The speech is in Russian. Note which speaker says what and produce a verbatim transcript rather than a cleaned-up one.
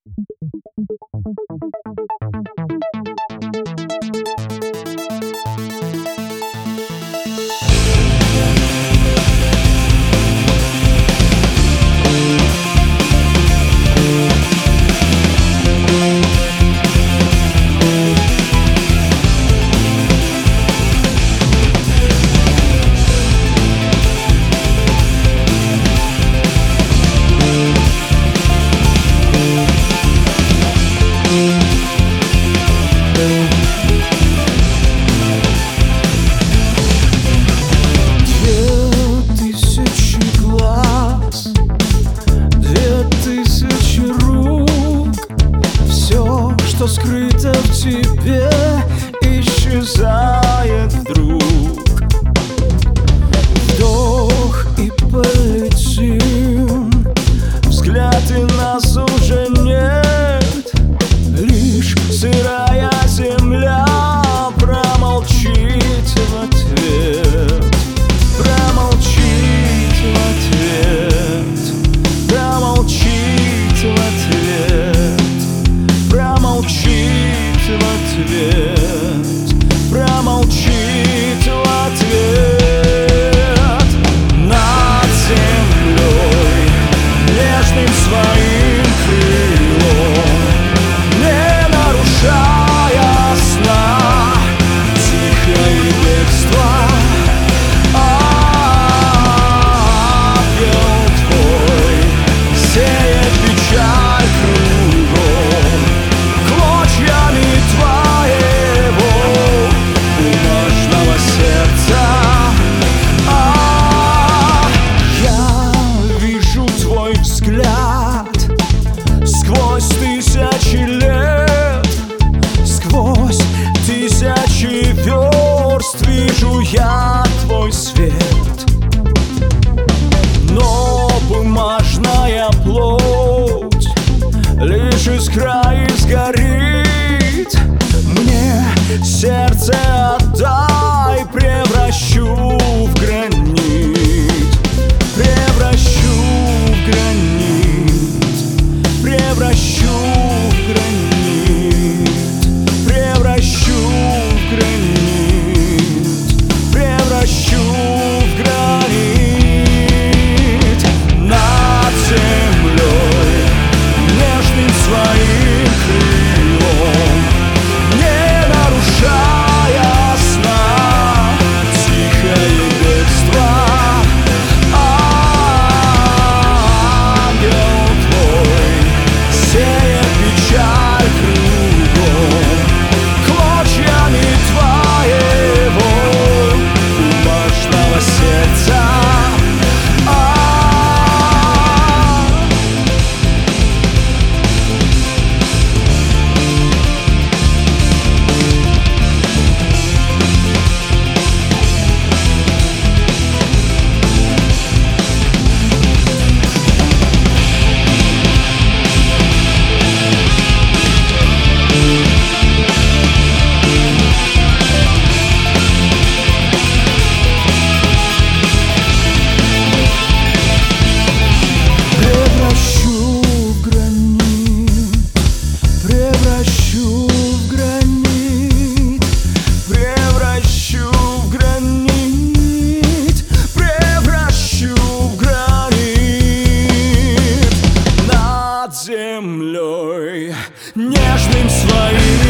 Speaker 1: Что скрыто в тебе, исчезает вдруг. Вдох и полетим, взгляды нас уже нет. Лишь сырая земля промолчит в ответ. Промолчит в ответ. Промолчит в ответ. Промолчит в ответ, промолчит в ответ. Над землей нежным своим крылом, не нарушая сна, тихое бегство. Ангел твой сеет печаль кругом, клочьями твоего бумажного сердца. А я вижу твой взгляд сквозь тысячи лет, сквозь тысячи верст вижу я твой свет. Но бумажная плоть лишь искра и сгорит. Мне сердце отдай, превращу в гранит. Превращу в гранит. Превращу в гранит. Превращу в гранит. Превращу в гранит. Над землей нежным своим крылом, не нарушая сна, тихое бегство. Ангел твой сеет печаль кругом, клочьями твоего бумажного сердца. Землей нежным своим